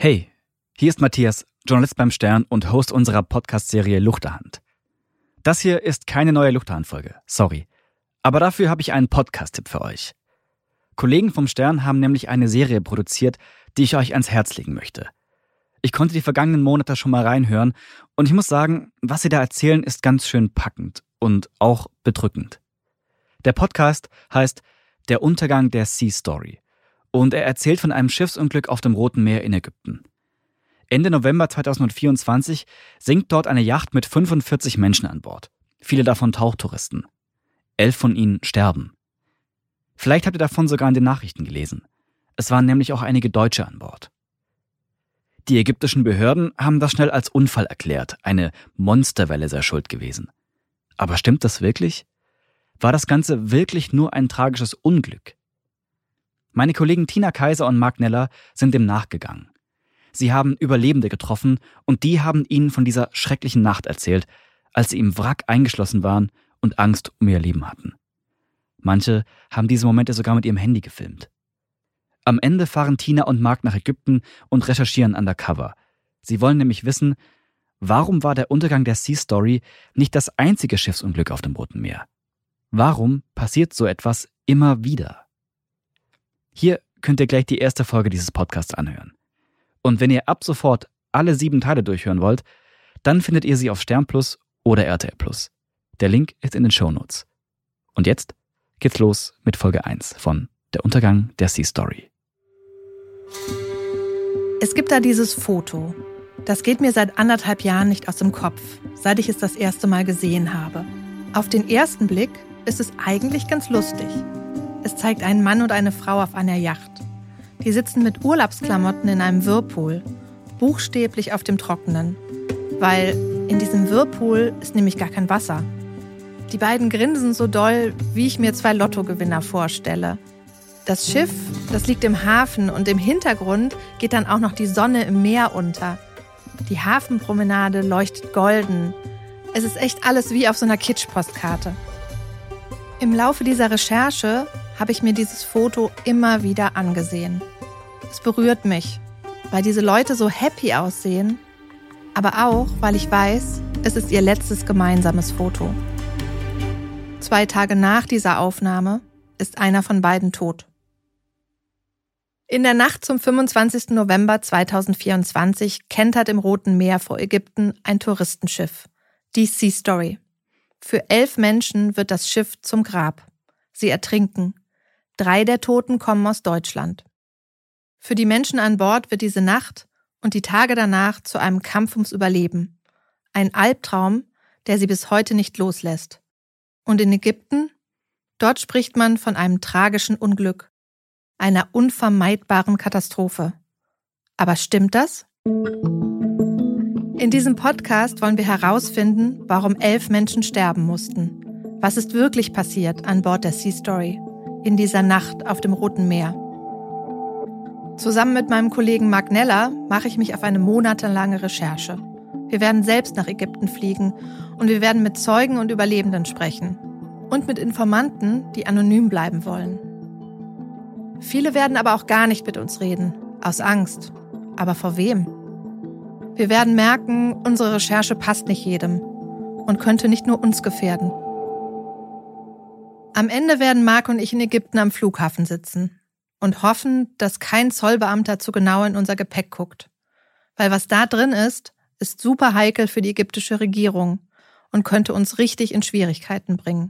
Hey, hier ist Matthias, Journalist beim Stern und Host unserer Podcast-Serie Luchterhand. Das hier ist keine neue Luchterhand-Folge, sorry. Aber dafür habe ich einen Podcast-Tipp für euch. Kollegen vom Stern haben nämlich eine Serie produziert, die ich euch ans Herz legen möchte. Ich konnte die vergangenen Monate schon mal reinhören und ich muss sagen, was sie da erzählen, ist ganz schön packend und auch bedrückend. Der Podcast heißt Der Untergang der Sea Story und er erzählt von einem Schiffsunglück auf dem Roten Meer in Ägypten. Ende November 2024 sinkt dort eine Yacht mit 45 Menschen an Bord. Viele davon Tauchtouristen. 11 von ihnen sterben. Vielleicht habt ihr davon sogar in den Nachrichten gelesen. Es waren nämlich auch einige Deutsche an Bord. Die ägyptischen Behörden haben das schnell als Unfall erklärt. Eine Monsterwelle sei schuld gewesen. Aber stimmt das wirklich? War das Ganze wirklich nur ein tragisches Unglück? Meine Kollegen Tina Kaiser und Marc Neller sind dem nachgegangen. Sie haben Überlebende getroffen und die haben ihnen von dieser schrecklichen Nacht erzählt, als sie im Wrack eingeschlossen waren und Angst um ihr Leben hatten. Manche haben diese Momente sogar mit ihrem Handy gefilmt. Am Ende fahren Tina und Marc nach Ägypten und recherchieren undercover. Sie wollen nämlich wissen, warum war der Untergang der Sea Story nicht das einzige Schiffsunglück auf dem Roten Meer? Warum passiert so etwas immer wieder? Hier könnt ihr gleich die erste Folge dieses Podcasts anhören. Und wenn ihr ab sofort alle 7 Teile durchhören wollt, dann findet ihr sie auf Stern Plus oder RTL Plus. Der Link ist in den Shownotes. Und jetzt geht's los mit Folge 1 von Der Untergang der Sea Story. Es gibt da dieses Foto. Das geht mir seit 1,5 Jahren nicht aus dem Kopf, seit ich es das erste Mal gesehen habe. Auf den ersten Blick ist es eigentlich ganz lustig. Es zeigt einen Mann und eine Frau auf einer Yacht. Die sitzen mit Urlaubsklamotten in einem Whirlpool, buchstäblich auf dem Trockenen. Weil in diesem Whirlpool ist nämlich gar kein Wasser. Die beiden grinsen so doll, wie ich mir 2 Lottogewinner vorstelle. Das Schiff, das liegt im Hafen und im Hintergrund geht dann auch noch die Sonne im Meer unter. Die Hafenpromenade leuchtet golden. Es ist echt alles wie auf so einer Kitsch-Postkarte. Im Laufe dieser Recherche habe ich mir dieses Foto immer wieder angesehen. Es berührt mich, weil diese Leute so happy aussehen, aber auch, weil ich weiß, es ist ihr letztes gemeinsames Foto. 2 Tage nach dieser Aufnahme ist einer von beiden tot. In der Nacht zum 25. November 2024 kentert im Roten Meer vor Ägypten ein Touristenschiff, die Sea Story. Für 11 Menschen wird das Schiff zum Grab. Sie ertrinken. 3 der Toten kommen aus Deutschland. Für die Menschen an Bord wird diese Nacht und die Tage danach zu einem Kampf ums Überleben. Ein Albtraum, der sie bis heute nicht loslässt. Und in Ägypten? Dort spricht man von einem tragischen Unglück, einer unvermeidbaren Katastrophe. Aber stimmt das? In diesem Podcast wollen wir herausfinden, warum 11 Menschen sterben mussten. Was ist wirklich passiert an Bord der Sea Story, in dieser Nacht auf dem Roten Meer? Zusammen mit meinem Kollegen Marc Neller mache ich mich auf eine monatelange Recherche. Wir werden selbst nach Ägypten fliegen und wir werden mit Zeugen und Überlebenden sprechen. Und mit Informanten, die anonym bleiben wollen. Viele werden aber auch gar nicht mit uns reden, aus Angst. Aber vor wem? Wir werden merken, unsere Recherche passt nicht jedem und könnte nicht nur uns gefährden. Am Ende werden Marc und ich in Ägypten am Flughafen sitzen und hoffen, dass kein Zollbeamter zu genau in unser Gepäck guckt. Weil was da drin ist super heikel für die ägyptische Regierung und könnte uns richtig in Schwierigkeiten bringen.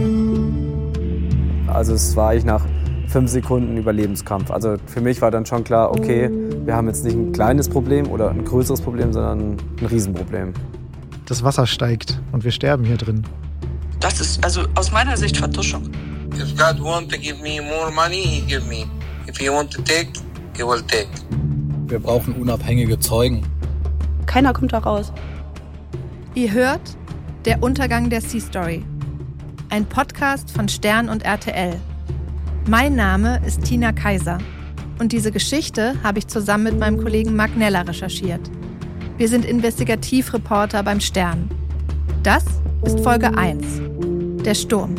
Also es war eigentlich nach 5 Sekunden Überlebenskampf. Also für mich war dann schon klar, okay, wir haben jetzt nicht ein kleines Problem oder ein größeres Problem, sondern ein Riesenproblem. Das Wasser steigt und wir sterben hier drin. Das ist also aus meiner Sicht Vertuschung. If God want to give me more money, he give me. If he want to take, he will take. Wir brauchen unabhängige Zeugen. Keiner kommt da raus. Ihr hört Der Untergang der Sea Story. Ein Podcast von Stern und RTL. Mein Name ist Tina Kaiser und diese Geschichte habe ich zusammen mit meinem Kollegen Marc Neller recherchiert. Wir sind Investigativreporter beim Stern. Das ist Folge 1. Der Sturm.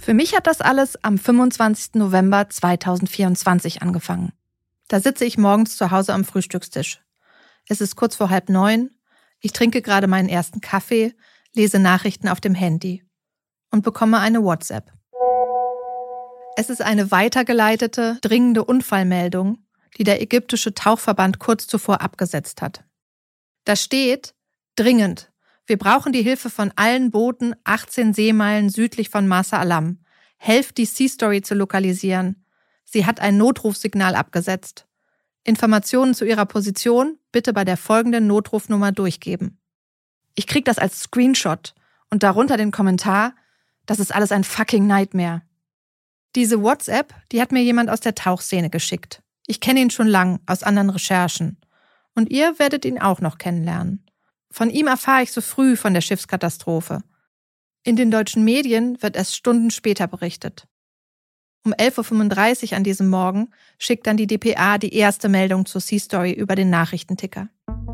Für mich hat das alles am 25. November 2024 angefangen. Da sitze ich morgens zu Hause am Frühstückstisch. Es ist kurz vor 8:30. Ich trinke gerade meinen ersten Kaffee, lese Nachrichten auf dem Handy und bekomme eine WhatsApp. Es ist eine weitergeleitete, dringende Unfallmeldung, die der ägyptische Tauchverband kurz zuvor abgesetzt hat. Da steht: dringend. Wir brauchen die Hilfe von allen Booten 18 Seemeilen südlich von Marsa Alam. Helft, die Sea Story zu lokalisieren. Sie hat ein Notrufsignal abgesetzt. Informationen zu ihrer Position bitte bei der folgenden Notrufnummer durchgeben. Ich krieg das als Screenshot und darunter den Kommentar: das ist alles ein fucking Nightmare. Diese WhatsApp, die hat mir jemand aus der Tauchszene geschickt. Ich kenne ihn schon lang aus anderen Recherchen. Und ihr werdet ihn auch noch kennenlernen. Von ihm erfahre ich so früh von der Schiffskatastrophe. In den deutschen Medien wird erst Stunden später berichtet. Um 11:35 Uhr an diesem Morgen schickt dann die dpa die erste Meldung zur Sea Story über den Nachrichtenticker.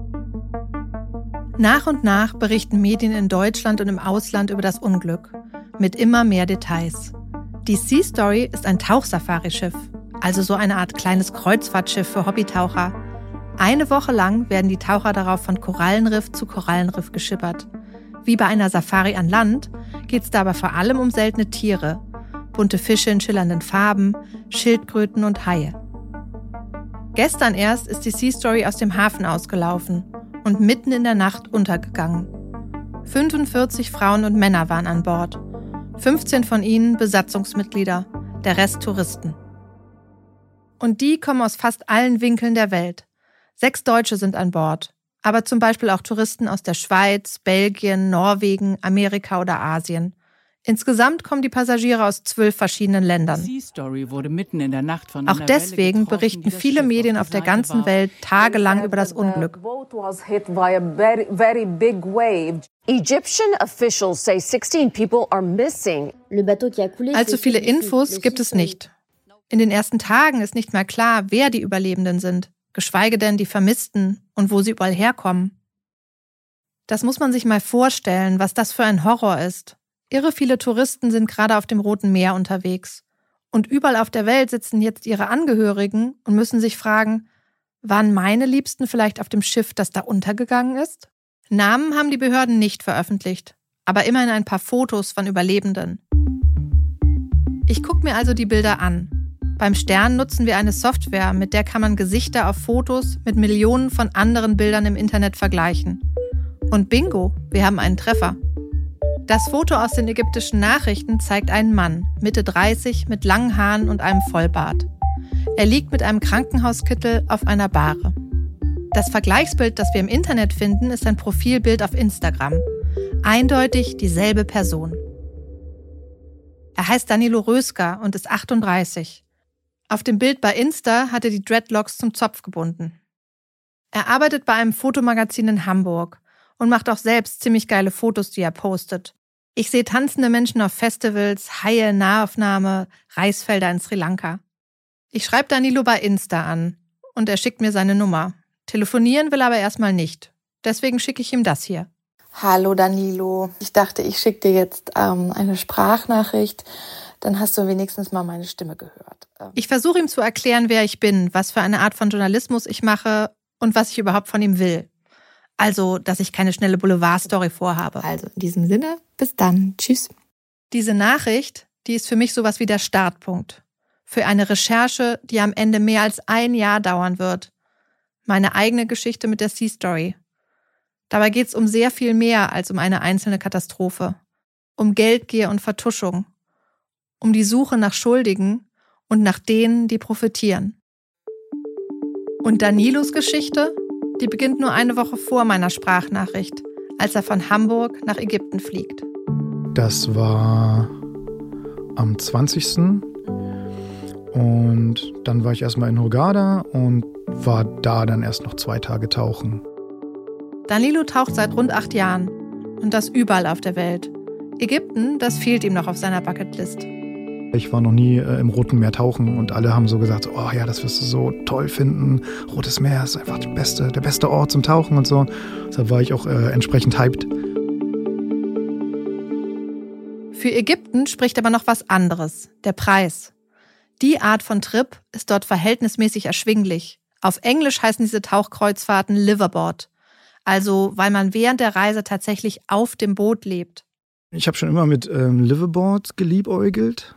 Nach und nach berichten Medien in Deutschland und im Ausland über das Unglück, mit immer mehr Details. Die Sea Story ist ein Tauchsafari-Schiff, also so eine Art kleines Kreuzfahrtschiff für Hobbytaucher. Eine Woche lang werden die Taucher darauf von Korallenriff zu Korallenriff geschippert. Wie bei einer Safari an Land geht es dabei vor allem um seltene Tiere, bunte Fische in schillernden Farben, Schildkröten und Haie. Gestern erst ist die Sea Story aus dem Hafen ausgelaufen und mitten in der Nacht untergegangen. 45 Frauen und Männer waren an Bord. 15 von ihnen Besatzungsmitglieder, der Rest Touristen. Und die kommen aus fast allen Winkeln der Welt. 6 Deutsche sind an Bord, aber zum Beispiel auch Touristen aus der Schweiz, Belgien, Norwegen, Amerika oder Asien. Insgesamt kommen die Passagiere aus 12 verschiedenen Ländern. Auch deswegen berichten viele Medien auf der ganzen Welt tagelang über das Unglück. Egyptian officials say 16 people are missing. Allzu viele Infos gibt es nicht. In den ersten Tagen ist nicht mehr klar, wer die Überlebenden sind, geschweige denn die Vermissten und wo sie überall herkommen. Das muss man sich mal vorstellen, was das für ein Horror ist. Irre viele Touristen sind gerade auf dem Roten Meer unterwegs. Und überall auf der Welt sitzen jetzt ihre Angehörigen und müssen sich fragen, waren meine Liebsten vielleicht auf dem Schiff, das da untergegangen ist? Namen haben die Behörden nicht veröffentlicht, aber immerhin ein paar Fotos von Überlebenden. Ich gucke mir also die Bilder an. Beim Stern nutzen wir eine Software, mit der kann man Gesichter auf Fotos mit Millionen von anderen Bildern im Internet vergleichen. Und bingo, wir haben einen Treffer. Das Foto aus den ägyptischen Nachrichten zeigt einen Mann, Mitte 30, mit langen Haaren und einem Vollbart. Er liegt mit einem Krankenhauskittel auf einer Bahre. Das Vergleichsbild, das wir im Internet finden, ist ein Profilbild auf Instagram. Eindeutig dieselbe Person. Er heißt Danilo Röska und ist 38. Auf dem Bild bei Insta hat er die Dreadlocks zum Zopf gebunden. Er arbeitet bei einem Fotomagazin in Hamburg und macht auch selbst ziemlich geile Fotos, die er postet. Ich sehe tanzende Menschen auf Festivals, Haie, Nahaufnahme, Reisfelder in Sri Lanka. Ich schreibe Danilo bei Insta an und er schickt mir seine Nummer. Telefonieren will aber erstmal nicht. Deswegen schicke ich ihm das hier. Hallo Danilo, ich dachte, ich schicke dir jetzt eine Sprachnachricht, dann hast du wenigstens mal meine Stimme gehört. Ich versuche ihm zu erklären, wer ich bin, was für eine Art von Journalismus ich mache und was ich überhaupt von ihm will. Also, dass ich keine schnelle Boulevardstory vorhabe. Also in diesem Sinne, bis dann. Tschüss. Diese Nachricht, die ist für mich sowas wie der Startpunkt. Für eine Recherche, die am Ende mehr als 1 Jahr dauern wird. Meine eigene Geschichte mit der Sea Story. Dabei geht es um sehr viel mehr als um eine einzelne Katastrophe. Um Geldgier und Vertuschung. Um die Suche nach Schuldigen und nach denen, die profitieren. Und Danilos Geschichte, die beginnt nur eine Woche vor meiner Sprachnachricht, als er von Hamburg nach Ägypten fliegt. Das war am 20. Und dann war ich erstmal in Hurghada und war da dann erst noch 2 Tage tauchen. Danilo taucht seit rund 8 Jahren. Und das überall auf der Welt. Ägypten, das fehlt ihm noch auf seiner Bucketlist. Ich war noch nie im Roten Meer tauchen und alle haben so gesagt, oh ja, das wirst du so toll finden. Rotes Meer ist einfach der beste Ort zum Tauchen und so. Deshalb war ich auch entsprechend hyped. Für Ägypten spricht aber noch was anderes, der Preis. Die Art von Trip ist dort verhältnismäßig erschwinglich. Auf Englisch heißen diese Tauchkreuzfahrten Liveaboard. Also, weil man während der Reise tatsächlich auf dem Boot lebt. Ich habe schon immer mit Liveaboard geliebäugelt.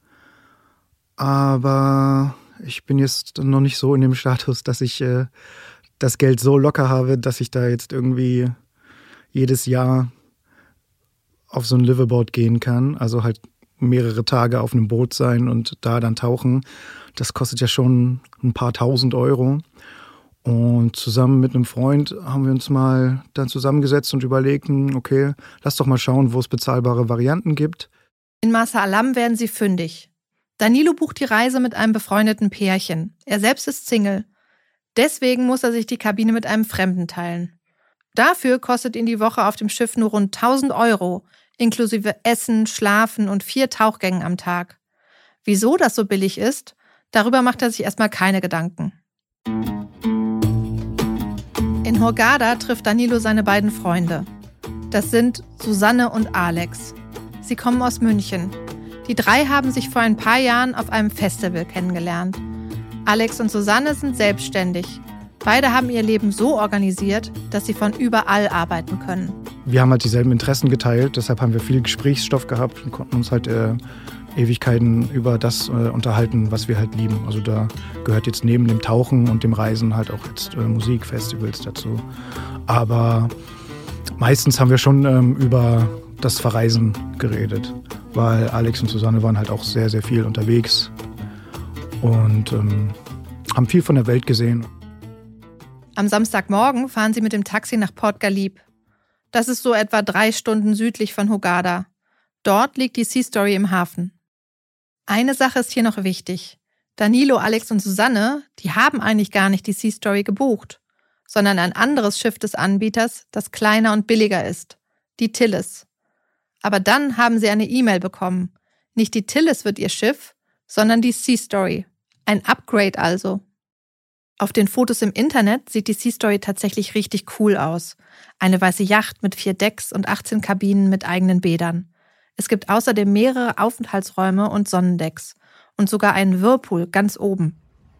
Aber ich bin jetzt noch nicht so in dem Status, dass ich das Geld so locker habe, dass ich da jetzt irgendwie jedes Jahr auf so ein Liveaboard gehen kann. Also halt mehrere Tage auf einem Boot sein und da dann tauchen. Das kostet ja schon ein paar tausend Euro. Und zusammen mit einem Freund haben wir uns mal dann zusammengesetzt und überlegten, okay, lass doch mal schauen, wo es bezahlbare Varianten gibt. In Marsa Alam werden sie fündig. Danilo bucht die Reise mit einem befreundeten Pärchen. Er selbst ist Single. Deswegen muss er sich die Kabine mit einem Fremden teilen. Dafür kostet ihn die Woche auf dem Schiff nur rund 1.000 Euro, inklusive Essen, Schlafen und 4 Tauchgängen am Tag. Wieso das so billig ist, darüber macht er sich erstmal keine Gedanken. In Hurghada trifft Danilo seine beiden Freunde. Das sind Susanne und Alex. Sie kommen aus München. Die 3 haben sich vor ein paar Jahren auf einem Festival kennengelernt. Alex und Susanne sind selbstständig. Beide haben ihr Leben so organisiert, dass sie von überall arbeiten können. Wir haben halt dieselben Interessen geteilt, deshalb haben wir viel Gesprächsstoff gehabt und konnten uns halt Ewigkeiten über das unterhalten, was wir halt lieben. Also da gehört jetzt neben dem Tauchen und dem Reisen halt auch jetzt Musik, Festivals dazu. Aber meistens haben wir schon über das Verreisen geredet, weil Alex und Susanne waren halt auch sehr, sehr viel unterwegs und haben viel von der Welt gesehen. Am Samstagmorgen fahren sie mit dem Taxi nach Port Ghalib. Das ist so etwa 3 Stunden südlich von Hurghada. Dort liegt die Sea Story im Hafen. Eine Sache ist hier noch wichtig. Danilo, Alex und Susanne, die haben eigentlich gar nicht die Sea Story gebucht, sondern ein anderes Schiff des Anbieters, das kleiner und billiger ist, die Tillis. Aber dann haben sie eine E-Mail bekommen. Nicht die Tillis wird ihr Schiff, sondern die Sea Story. Ein Upgrade also. Auf den Fotos im Internet sieht die Sea Story tatsächlich richtig cool aus. Eine weiße Yacht mit 4 Decks und 18 Kabinen mit eigenen Bädern. Es gibt außerdem mehrere Aufenthaltsräume und Sonnendecks und sogar einen Whirlpool ganz oben.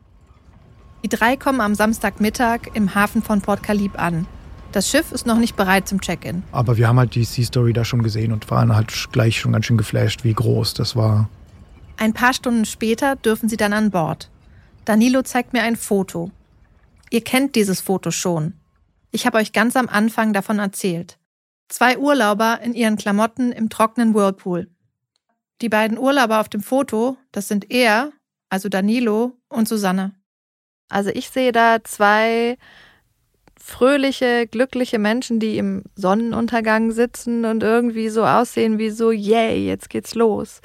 Die 3 kommen am Samstagmittag im Hafen von Port Ghalib an. Das Schiff ist noch nicht bereit zum Check-in. Aber wir haben halt die Sea Story da schon gesehen und waren halt gleich schon ganz schön geflasht, wie groß das war. Ein paar Stunden später dürfen sie dann an Bord. Danilo zeigt mir ein Foto. Ihr kennt dieses Foto schon. Ich habe euch ganz am Anfang davon erzählt. 2 Urlauber in ihren Klamotten im trockenen Whirlpool. Die beiden Urlauber auf dem Foto, das sind er, also Danilo und Susanne. Also ich sehe da 2 fröhliche, glückliche Menschen, die im Sonnenuntergang sitzen und irgendwie so aussehen wie so, yay, jetzt geht's los.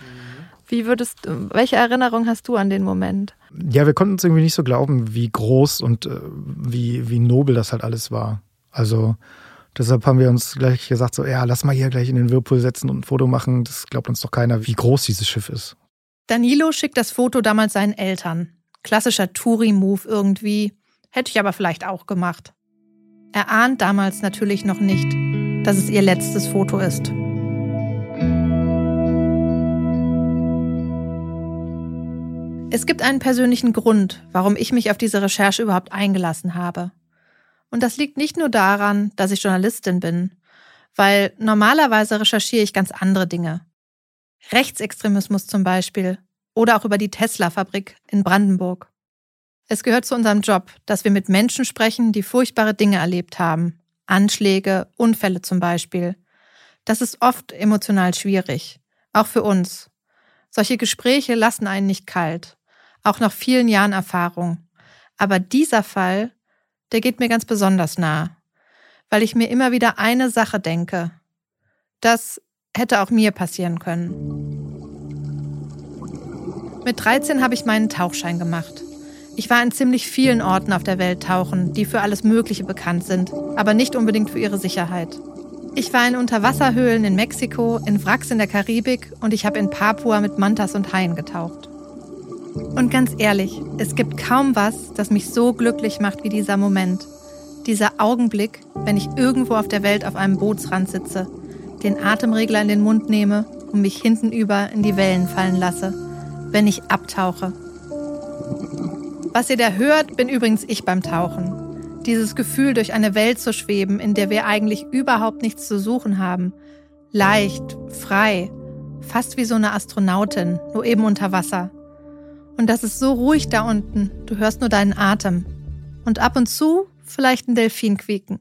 Welche Erinnerung hast du an den Moment? Ja, wir konnten uns irgendwie nicht so glauben, wie groß und wie nobel das halt alles war. Also deshalb haben wir uns gleich gesagt, so ja, lass mal hier gleich in den Whirlpool setzen und ein Foto machen. Das glaubt uns doch keiner, wie groß dieses Schiff ist. Danilo schickt das Foto damals seinen Eltern. Klassischer Touri-Move irgendwie. Hätte ich aber vielleicht auch gemacht. Er ahnt damals natürlich noch nicht, dass es ihr letztes Foto ist. Es gibt einen persönlichen Grund, warum ich mich auf diese Recherche überhaupt eingelassen habe. Und das liegt nicht nur daran, dass ich Journalistin bin, weil normalerweise recherchiere ich ganz andere Dinge. Rechtsextremismus zum Beispiel oder auch über die Tesla-Fabrik in Brandenburg. Es gehört zu unserem Job, dass wir mit Menschen sprechen, die furchtbare Dinge erlebt haben. Anschläge, Unfälle zum Beispiel. Das ist oft emotional schwierig, auch für uns. Solche Gespräche lassen einen nicht kalt. Auch nach vielen Jahren Erfahrung. Aber dieser Fall, der geht mir ganz besonders nah, weil ich mir immer wieder eine Sache denke. Das hätte auch mir passieren können. Mit 13 habe ich meinen Tauchschein gemacht. Ich war an ziemlich vielen Orten auf der Welt tauchen, die für alles Mögliche bekannt sind, aber nicht unbedingt für ihre Sicherheit. Ich war in Unterwasserhöhlen in Mexiko, in Wracks in der Karibik und ich habe in Papua mit Mantas und Haien getaucht. Und ganz ehrlich, es gibt kaum was, das mich so glücklich macht wie dieser Moment. Dieser Augenblick, wenn ich irgendwo auf der Welt auf einem Bootsrand sitze, den Atemregler in den Mund nehme und mich hintenüber in die Wellen fallen lasse, wenn ich abtauche. Was ihr da hört, bin übrigens ich beim Tauchen. Dieses Gefühl, durch eine Welt zu schweben, in der wir eigentlich überhaupt nichts zu suchen haben. Leicht, frei, fast wie so eine Astronautin, nur eben unter Wasser. Und das ist so ruhig da unten, du hörst nur deinen Atem. Und ab und zu vielleicht ein Delfin quieken.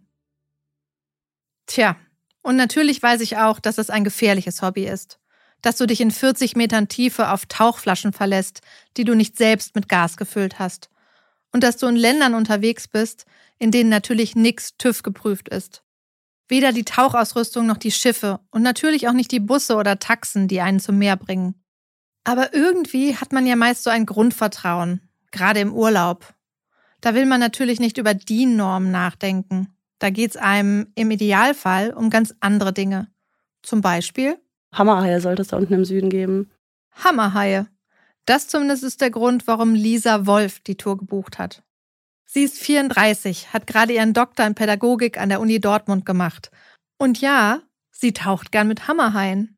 Tja, und natürlich weiß ich auch, dass es ein gefährliches Hobby ist. Dass du dich in 40 Metern Tiefe auf Tauchflaschen verlässt, die du nicht selbst mit Gas gefüllt hast. Und dass du in Ländern unterwegs bist, in denen natürlich nichts TÜV geprüft ist. Weder die Tauchausrüstung noch die Schiffe und natürlich auch nicht die Busse oder Taxen, die einen zum Meer bringen. Aber irgendwie hat man ja meist so ein Grundvertrauen, gerade im Urlaub. Da will man natürlich nicht über DIN-Normen nachdenken. Da geht's einem im Idealfall um ganz andere Dinge. Zum Beispiel Hammerhaie sollte es da unten im Süden geben. Hammerhaie. Das zumindest ist der Grund, warum Lisa Wolf die Tour gebucht hat. Sie ist 34, hat gerade ihren Doktor in Pädagogik an der Uni Dortmund gemacht. Und ja, sie taucht gern mit Hammerhaien.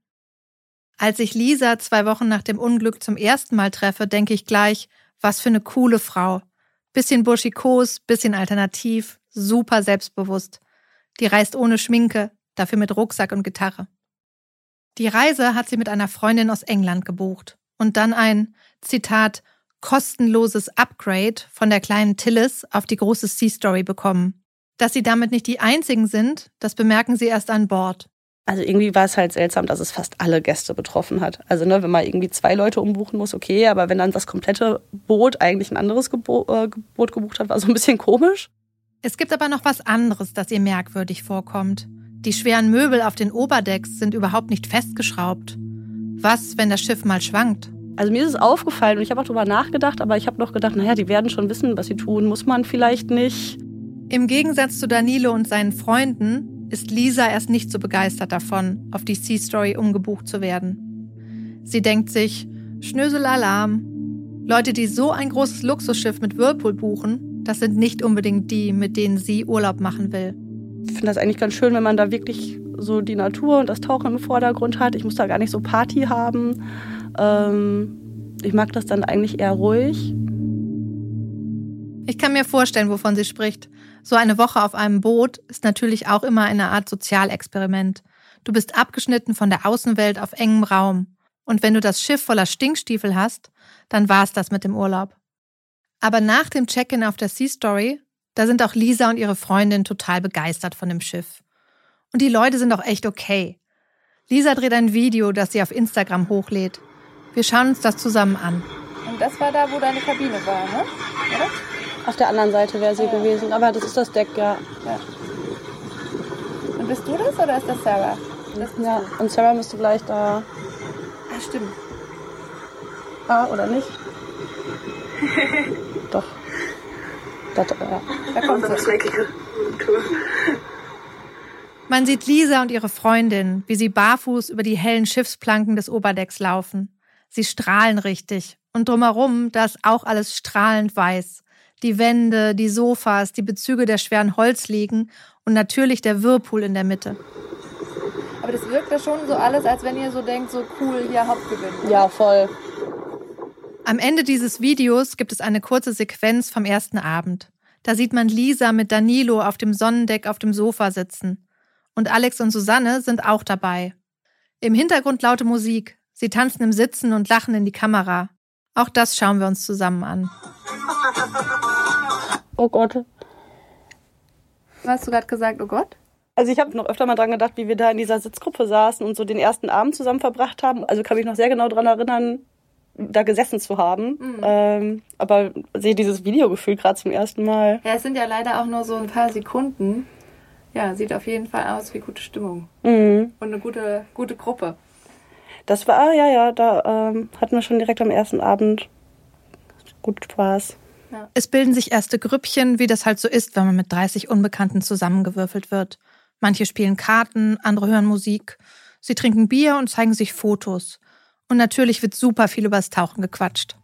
Als ich Lisa 2 Wochen nach dem Unglück zum ersten Mal treffe, denke ich gleich, was für eine coole Frau. Bisschen burschikos, bisschen alternativ, super selbstbewusst. Die reist ohne Schminke, dafür mit Rucksack und Gitarre. Die Reise hat sie mit einer Freundin aus England gebucht und dann ein, Zitat, kostenloses Upgrade von der kleinen Tillis auf die große Sea Story bekommen. Dass sie damit nicht die einzigen sind, das bemerken sie erst an Bord. Also irgendwie war es halt seltsam, dass es fast alle Gäste betroffen hat. Also wenn man irgendwie 2 Leute umbuchen muss, okay, aber wenn dann das komplette Boot eigentlich ein anderes Boot gebucht hat, war so ein bisschen komisch. Es gibt aber noch was anderes, das ihr merkwürdig vorkommt. Die schweren Möbel auf den Oberdecks sind überhaupt nicht festgeschraubt. Was, wenn das Schiff mal schwankt? Also mir ist es aufgefallen und ich habe auch drüber nachgedacht, aber ich habe noch gedacht, naja, die werden schon wissen, was sie tun, muss man vielleicht nicht. Im Gegensatz zu Danilo und seinen Freunden ist Lisa erst nicht so begeistert davon, auf die Sea Story umgebucht zu werden. Sie denkt sich, Schnösel-Alarm. Leute, die so ein großes Luxusschiff mit Whirlpool buchen, das sind nicht unbedingt die, mit denen sie Urlaub machen will. Ich finde das eigentlich ganz schön, wenn man da wirklich so die Natur und das Tauchen im Vordergrund hat. Ich muss da gar nicht so Party haben. Ich mag das dann eigentlich eher ruhig. Ich kann mir vorstellen, wovon sie spricht. So eine Woche auf einem Boot ist natürlich auch immer eine Art Sozialexperiment. Du bist abgeschnitten von der Außenwelt auf engem Raum. Und wenn du das Schiff voller Stinkstiefel hast, dann war's das mit dem Urlaub. Aber nach dem Check-in auf der Sea Story, da sind auch Lisa und ihre Freundin total begeistert von dem Schiff. Und die Leute sind auch echt okay. Lisa dreht ein Video, das sie auf Instagram hochlädt. Wir schauen uns das zusammen an. Und das war da, wo deine Kabine war, ne? Oder? Auf der anderen Seite wäre sie gewesen, aber das ist das Deck, ja. Und bist du das oder ist das Sarah? Ja, und Sarah müsste gleich da... Ah, stimmt. Ah, oder nicht? Doch. Da kommt sie. Man sieht Lisa und ihre Freundin, wie sie barfuß über die hellen Schiffsplanken des Oberdecks laufen. Sie strahlen richtig. Und drumherum, da ist auch alles strahlend weiß. Die Wände, die Sofas, die Bezüge der schweren Holz liegen und natürlich der Whirlpool in der Mitte. Aber das wirkt ja schon so alles, als wenn ihr so denkt, so cool, hier Hauptgewinn. Ja, voll. Am Ende dieses Videos gibt es eine kurze Sequenz vom ersten Abend. Da sieht man Lisa mit Danilo auf dem Sonnendeck auf dem Sofa sitzen. Und Alex und Susanne sind auch dabei. Im Hintergrund laute Musik. Sie tanzen im Sitzen und lachen in die Kamera. Auch das schauen wir uns zusammen an. Oh Gott. Was hast du gerade gesagt, oh Gott? Also ich habe noch öfter mal dran gedacht, wie wir da in dieser Sitzgruppe saßen und so den ersten Abend zusammen verbracht haben. Also kann mich noch sehr genau daran erinnern, da gesessen zu haben. Aber sehe dieses Videogefühl gerade zum ersten Mal. Ja, es sind ja leider auch nur so ein paar Sekunden. Ja, sieht auf jeden Fall aus wie gute Stimmung. Mhm. Und eine gute Gruppe. Das war, da hatten wir schon direkt am ersten Abend gut Spaß. Ja. Es bilden sich erste Grüppchen, wie das halt so ist, wenn man mit 30 Unbekannten zusammengewürfelt wird. Manche spielen Karten, andere hören Musik. Sie trinken Bier und zeigen sich Fotos. Und natürlich wird super viel übers Tauchen gequatscht.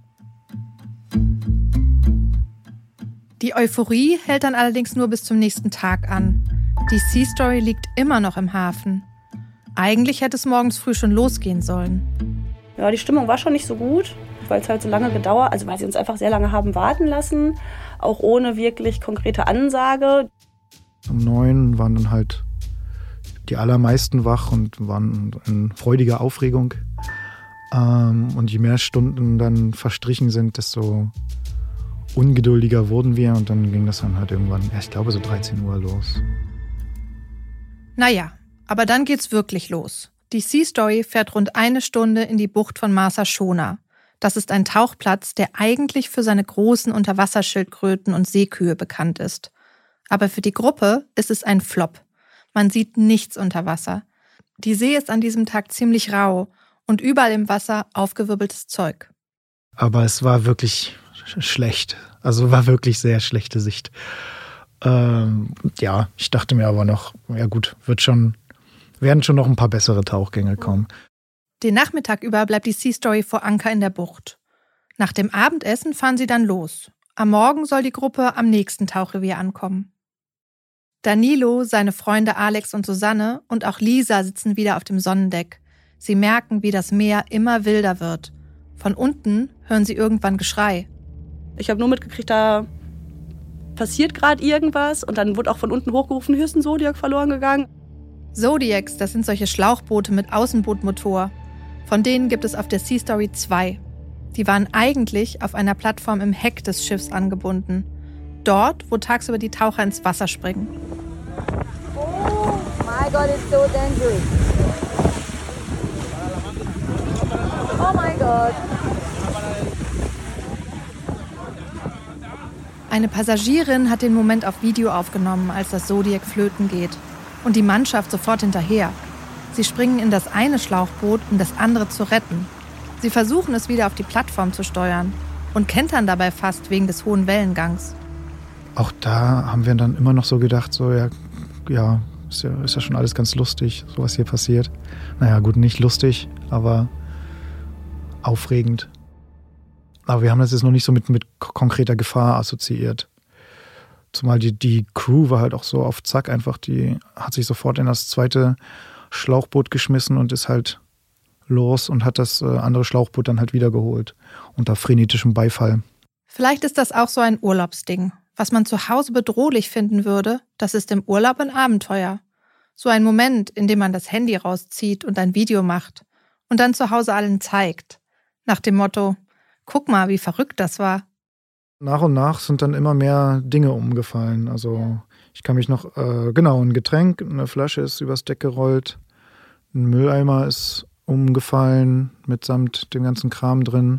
Die Euphorie hält dann allerdings nur bis zum nächsten Tag an. Die Sea Story liegt immer noch im Hafen. Eigentlich hätte es morgens früh schon losgehen sollen. Ja, die Stimmung war schon nicht so gut, weil es halt so lange gedauert, also weil sie uns einfach sehr lange haben warten lassen, auch ohne wirklich konkrete Ansage. Um 9 waren dann halt die allermeisten wach und waren in freudiger Aufregung. Und je mehr Stunden dann verstrichen sind, desto ungeduldiger wurden wir. Und dann ging das dann halt irgendwann, ich glaube so 13 Uhr los. Naja, aber dann geht's wirklich los. Die Sea Story fährt rund 1 Stunde in die Bucht von Marsa Shona. Das ist ein Tauchplatz, der eigentlich für seine großen Unterwasserschildkröten und Seekühe bekannt ist. Aber für die Gruppe ist es ein Flop. Man sieht nichts unter Wasser. Die See ist an diesem Tag ziemlich rau und überall im Wasser aufgewirbeltes Zeug. Aber es war wirklich schlecht. Also war wirklich sehr schlechte Sicht. Ja, ich dachte mir aber noch, ja gut, werden schon noch ein paar bessere Tauchgänge kommen. Den Nachmittag über bleibt die Sea Story vor Anker in der Bucht. Nach dem Abendessen fahren sie dann los. Am Morgen soll die Gruppe am nächsten Tauchrevier ankommen. Danilo, seine Freunde Alex und Susanne und auch Lisa sitzen wieder auf dem Sonnendeck. Sie merken, wie das Meer immer wilder wird. Von unten hören sie irgendwann Geschrei. Ich habe nur mitgekriegt, da passiert gerade irgendwas und dann wurde auch von unten hochgerufen, hier ist ein Zodiac verloren gegangen. Zodiacs, das sind solche Schlauchboote mit Außenbootmotor. Von denen gibt es auf der Sea Story 2. Die waren eigentlich auf einer Plattform im Heck des Schiffs angebunden. Dort, wo tagsüber die Taucher ins Wasser springen. Oh my God, it's so dangerous. Oh my God. Eine Passagierin hat den Moment auf Video aufgenommen, als das Zodiac flöten geht. Und die Mannschaft sofort hinterher. Sie springen in das eine Schlauchboot, um das andere zu retten. Sie versuchen es wieder auf die Plattform zu steuern und kentern dabei fast wegen des hohen Wellengangs. Auch da haben wir dann immer noch so gedacht, so ja, ist ja schon alles ganz lustig, so was hier passiert. Naja, gut, nicht lustig, aber aufregend. Aber wir haben das jetzt noch nicht so mit konkreter Gefahr assoziiert. Zumal die Crew war halt auch so auf Zack einfach, die hat sich sofort in das zweite Schlauchboot geschmissen und ist halt los und hat das andere Schlauchboot dann halt wiedergeholt. Unter frenetischem Beifall. Vielleicht ist das auch so ein Urlaubsding. Was man zu Hause bedrohlich finden würde, das ist im Urlaub ein Abenteuer. So ein Moment, in dem man das Handy rauszieht und ein Video macht und dann zu Hause allen zeigt. Nach dem Motto, guck mal, wie verrückt das war. Nach und nach sind dann immer mehr Dinge umgefallen. Also ich kann mich noch, ein Getränk, eine Flasche ist übers Deck gerollt, ein Mülleimer ist umgefallen mitsamt dem ganzen Kram drin.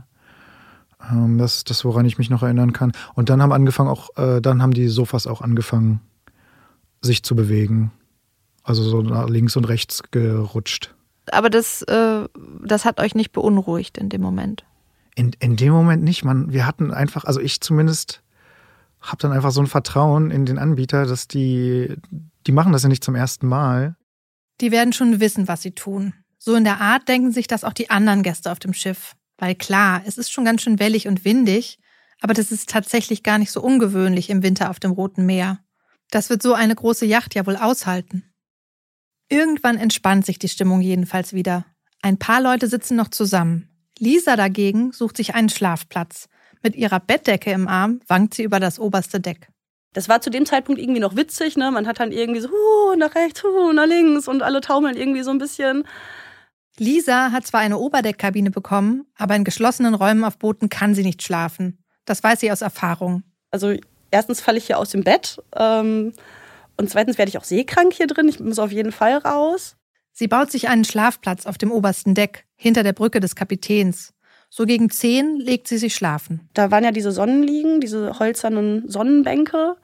Das ist das, woran ich mich noch erinnern kann. Und dann haben die Sofas auch angefangen, sich zu bewegen. Also so nach links und rechts gerutscht. Aber das hat euch nicht beunruhigt in dem Moment? In dem Moment nicht. Wir hatten einfach, also ich zumindest habe dann einfach so ein Vertrauen in den Anbieter, dass die machen das ja nicht zum ersten Mal. Die werden schon wissen, was sie tun. So in der Art denken sich das auch die anderen Gäste auf dem Schiff. Weil klar, es ist schon ganz schön wellig und windig, aber das ist tatsächlich gar nicht so ungewöhnlich im Winter auf dem Roten Meer. Das wird so eine große Yacht ja wohl aushalten. Irgendwann entspannt sich die Stimmung jedenfalls wieder. Ein paar Leute sitzen noch zusammen. Lisa dagegen sucht sich einen Schlafplatz. Mit ihrer Bettdecke im Arm wankt sie über das oberste Deck. Das war zu dem Zeitpunkt irgendwie noch witzig, ne? Man hat dann irgendwie so nach rechts, nach links und alle taumeln irgendwie so ein bisschen. Lisa hat zwar eine Oberdeckkabine bekommen, aber in geschlossenen Räumen auf Booten kann sie nicht schlafen. Das weiß sie aus Erfahrung. Also erstens falle ich hier aus dem Bett und zweitens werde ich auch seekrank hier drin. Ich muss auf jeden Fall raus. Sie baut sich einen Schlafplatz auf dem obersten Deck, hinter der Brücke des Kapitäns. So gegen 10 legt sie sich schlafen. Da waren ja diese Sonnenliegen, diese hölzernen Sonnenbänke.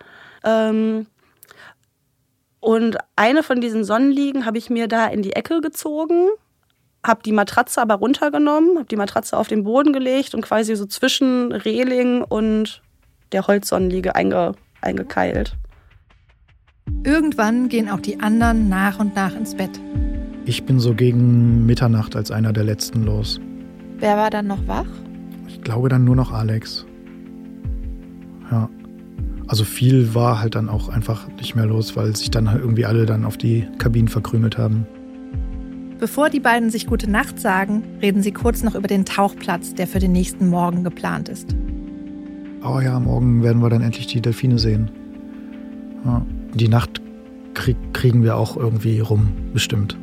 Und eine von diesen Sonnenliegen habe ich mir da in die Ecke gezogen, habe die Matratze aber runtergenommen, habe die Matratze auf den Boden gelegt und quasi so zwischen Reling und der Holzsonnenliege eingekeilt. Irgendwann gehen auch die anderen nach und nach ins Bett. Ich bin so gegen Mitternacht als einer der Letzten los. Wer war dann noch wach? Ich glaube dann nur noch Alex. Ja. Also viel war halt dann auch einfach nicht mehr los, weil sich dann halt irgendwie alle dann auf die Kabinen verkrümelt haben. Bevor die beiden sich gute Nacht sagen, reden sie kurz noch über den Tauchplatz, der für den nächsten Morgen geplant ist. Oh ja, morgen werden wir dann endlich die Delfine sehen. Ja, die Nacht kriegen wir auch irgendwie rum, bestimmt.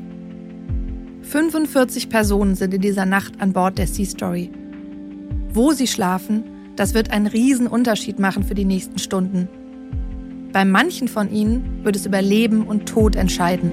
45 Personen sind in dieser Nacht an Bord der Sea Story. Wo sie schlafen, das wird einen riesen Unterschied machen für die nächsten Stunden. Bei manchen von ihnen wird es über Leben und Tod entscheiden.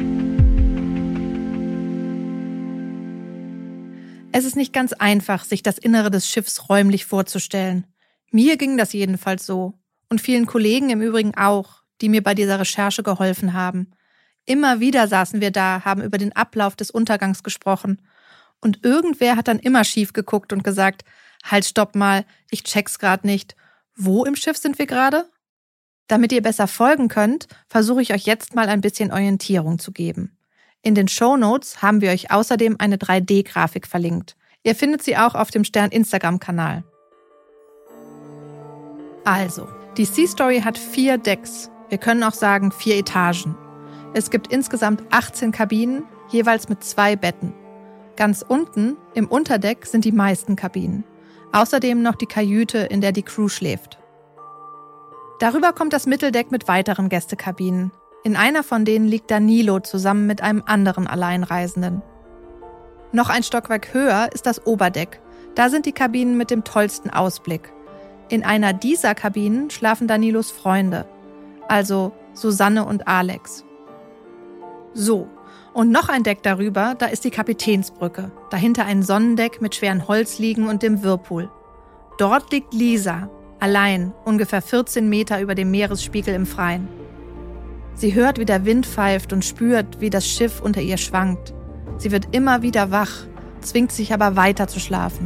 Es ist nicht ganz einfach, sich das Innere des Schiffs räumlich vorzustellen. Mir ging das jedenfalls so. Und vielen Kollegen im Übrigen auch, die mir bei dieser Recherche geholfen haben. Immer wieder saßen wir da, haben über den Ablauf des Untergangs gesprochen. Und irgendwer hat dann immer schief geguckt und gesagt, halt, stopp mal, ich check's gerade nicht. Wo im Schiff sind wir gerade? Damit ihr besser folgen könnt, versuche ich euch jetzt mal ein bisschen Orientierung zu geben. In den Shownotes haben wir euch außerdem eine 3D-Grafik verlinkt. Ihr findet sie auch auf dem Stern Instagram-Kanal. Also, die Sea Story hat 4 Decks. Wir können auch sagen 4 Etagen. Es gibt insgesamt 18 Kabinen, jeweils mit 2 Betten. Ganz unten, im Unterdeck, sind die meisten Kabinen. Außerdem noch die Kajüte, in der die Crew schläft. Darüber kommt das Mitteldeck mit weiteren Gästekabinen. In einer von denen liegt Danilo zusammen mit einem anderen Alleinreisenden. Noch ein Stockwerk höher ist das Oberdeck. Da sind die Kabinen mit dem tollsten Ausblick. In einer dieser Kabinen schlafen Danilos Freunde, also Susanne und Alex. So, und noch ein Deck darüber, da ist die Kapitänsbrücke. Dahinter ein Sonnendeck mit schweren Holzliegen und dem Whirlpool. Dort liegt Lisa, allein, ungefähr 14 Meter über dem Meeresspiegel im Freien. Sie hört, wie der Wind pfeift und spürt, wie das Schiff unter ihr schwankt. Sie wird immer wieder wach, zwingt sich aber weiter zu schlafen.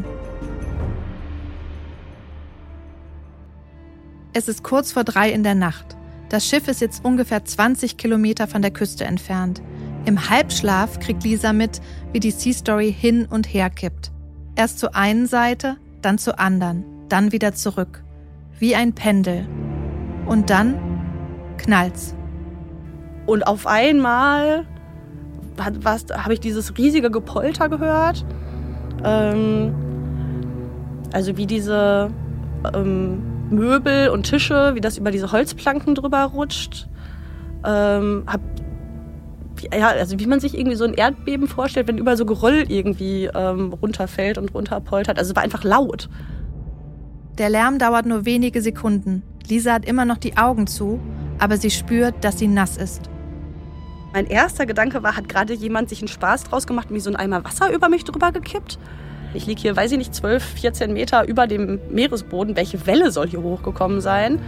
Es ist kurz vor 3 in der Nacht. Das Schiff ist jetzt ungefähr 20 Kilometer von der Küste entfernt. Im Halbschlaf kriegt Lisa mit, wie die Sea Story hin und her kippt. Erst zur einen Seite, dann zur anderen, dann wieder zurück. Wie ein Pendel. Und dann knallt's. Und auf einmal habe ich dieses riesige Gepolter gehört. Also wie diese Möbel und Tische, wie das über diese Holzplanken drüber rutscht. Also wie man sich irgendwie so ein Erdbeben vorstellt, wenn überall so Geröll irgendwie runterfällt und runterpoltert. Also es war einfach laut. Der Lärm dauert nur wenige Sekunden. Lisa hat immer noch die Augen zu, aber sie spürt, dass sie nass ist. Mein erster Gedanke war, hat gerade jemand sich einen Spaß draus gemacht und mir so einen Eimer Wasser über mich drüber gekippt? Ich liege hier, 12, 14 Meter über dem Meeresboden. Welche Welle soll hier hochgekommen sein?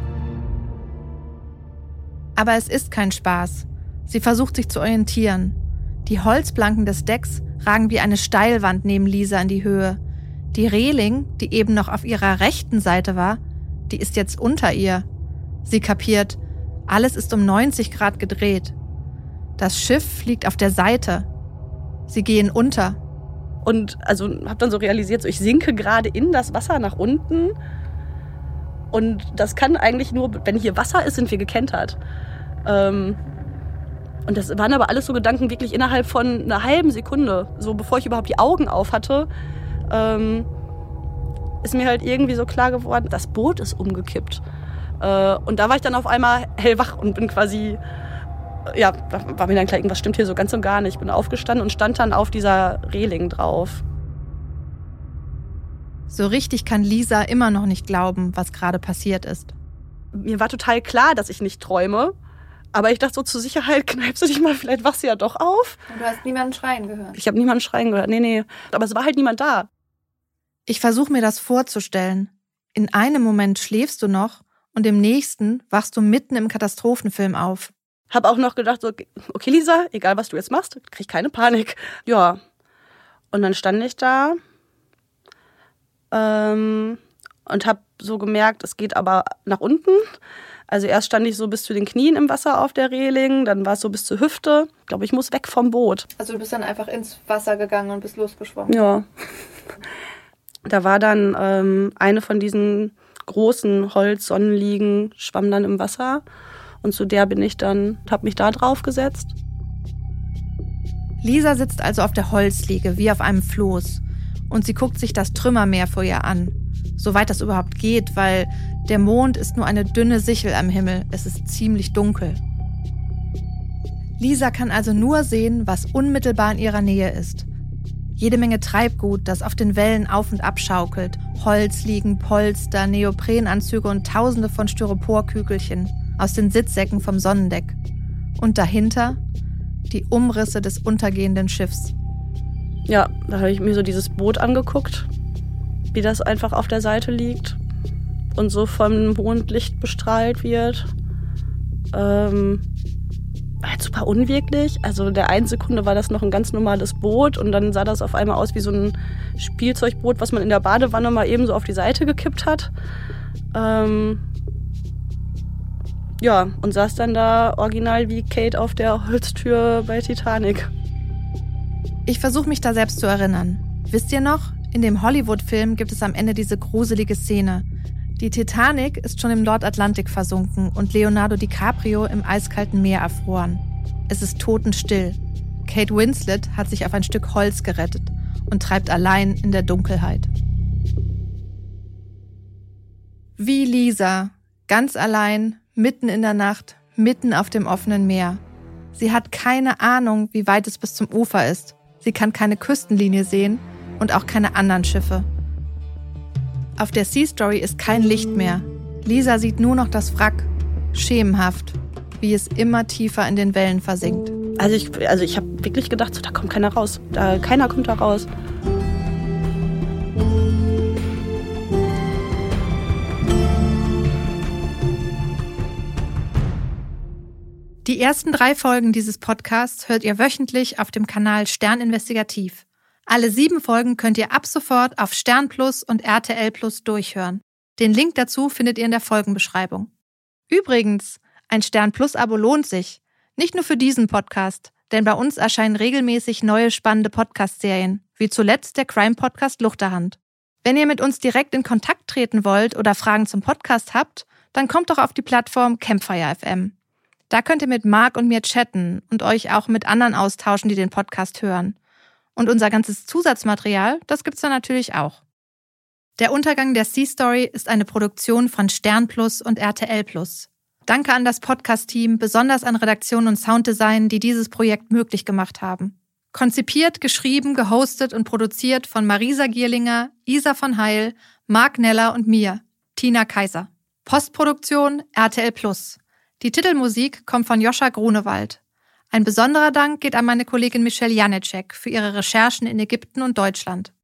Aber es ist kein Spaß. Sie versucht sich zu orientieren. Die Holzplanken des Decks ragen wie eine Steilwand neben Lisa in die Höhe. Die Reling, die eben noch auf ihrer rechten Seite war, die ist jetzt unter ihr. Sie kapiert, alles ist um 90 Grad gedreht. Das Schiff liegt auf der Seite. Sie gehen unter. Und also habe dann so realisiert, so ich sinke gerade in das Wasser nach unten. Und das kann eigentlich nur, wenn hier Wasser ist, sind wir gekentert. Und das waren aber alles so Gedanken wirklich innerhalb von einer halben Sekunde. So bevor ich überhaupt die Augen auf hatte, ist mir halt irgendwie so klar geworden, das Boot ist umgekippt. Und da war ich dann auf einmal hellwach und bin quasi... Ja, war mir dann klar, irgendwas stimmt hier so ganz und gar nicht. Ich bin aufgestanden und stand dann auf dieser Reling drauf. So richtig kann Lisa immer noch nicht glauben, was gerade passiert ist. Mir war total klar, dass ich nicht träume. Aber ich dachte so, zur Sicherheit, kneipst du dich mal, vielleicht wachst du ja doch auf. Und du hast niemanden schreien gehört? Ich habe niemanden schreien gehört, nee. Aber es war halt niemand da. Ich versuche mir das vorzustellen. In einem Moment schläfst du noch und im nächsten wachst du mitten im Katastrophenfilm auf. Hab auch noch gedacht, so, okay Lisa, egal was du jetzt machst, krieg keine Panik. Ja, und dann stand ich da und hab so gemerkt, es geht aber nach unten. Also erst stand ich so bis zu den Knien im Wasser auf der Reling, dann war es so bis zur Hüfte. Ich glaube, ich muss weg vom Boot. Also du bist dann einfach ins Wasser gegangen und bist losgeschwommen? Ja. Da war dann eine von diesen großen Holz-Sonnenliegen, schwamm dann im Wasser. Und zu der bin ich dann, habe mich da drauf gesetzt. Lisa sitzt also auf der Holzliege wie auf einem Floß und sie guckt sich das Trümmermeer vor ihr an. Soweit das überhaupt geht, weil der Mond ist nur eine dünne Sichel am Himmel. Es ist ziemlich dunkel. Lisa kann also nur sehen, was unmittelbar in ihrer Nähe ist. Jede Menge Treibgut, das auf den Wellen auf und ab schaukelt. Holzliegen, Polster, Neoprenanzüge und tausende von Styroporkügelchen aus den Sitzsäcken vom Sonnendeck. Und dahinter die Umrisse des untergehenden Schiffs. Ja, da habe ich mir so dieses Boot angeguckt, wie das einfach auf der Seite liegt und so vom Mondlicht bestrahlt wird. Halt super unwirklich. Also der einen Sekunde war das noch ein ganz normales Boot und dann sah das auf einmal aus wie so ein Spielzeugboot, was man in der Badewanne mal eben so auf die Seite gekippt hat. Ja, und saß dann da original wie Kate auf der Holztür bei Titanic. Ich versuche mich da selbst zu erinnern. Wisst ihr noch? In dem Hollywood-Film gibt es am Ende diese gruselige Szene. Die Titanic ist schon im Nordatlantik versunken und Leonardo DiCaprio im eiskalten Meer erfroren. Es ist totenstill. Kate Winslet hat sich auf ein Stück Holz gerettet und treibt allein in der Dunkelheit. Wie Lisa, ganz allein, mitten in der Nacht, mitten auf dem offenen Meer. Sie hat keine Ahnung, wie weit es bis zum Ufer ist. Sie kann keine Küstenlinie sehen und auch keine anderen Schiffe. Auf der Sea Story ist kein Licht mehr. Lisa sieht nur noch das Wrack. Schemenhaft, wie es immer tiefer in den Wellen versinkt. Also ich habe wirklich gedacht, so, da kommt keiner raus. Keiner kommt da raus. Die ersten 3 Folgen dieses Podcasts hört ihr wöchentlich auf dem Kanal Stern Investigativ. Alle 7 Folgen könnt ihr ab sofort auf Stern Plus und RTL Plus durchhören. Den Link dazu findet ihr in der Folgenbeschreibung. Übrigens, ein Stern Plus Abo lohnt sich. Nicht nur für diesen Podcast, denn bei uns erscheinen regelmäßig neue spannende Podcast-Serien, wie zuletzt der Crime-Podcast Luchterhand. Wenn ihr mit uns direkt in Kontakt treten wollt oder Fragen zum Podcast habt, dann kommt doch auf die Plattform Campfire FM. Da könnt ihr mit Marc und mir chatten und euch auch mit anderen austauschen, die den Podcast hören. Und unser ganzes Zusatzmaterial, das gibt's dann natürlich auch. Der Untergang der Sea Story ist eine Produktion von Stern Plus und RTL Plus. Danke an das Podcast-Team, besonders an Redaktion und Sounddesign, die dieses Projekt möglich gemacht haben. Konzipiert, geschrieben, gehostet und produziert von Marisa Gierlinger, Isa von Heil, Marc Neller und mir, Tina Kaiser. Postproduktion RTL Plus. Die Titelmusik kommt von Joscha Grunewald. Ein besonderer Dank geht an meine Kollegin Michelle Janecek für ihre Recherchen in Ägypten und Deutschland.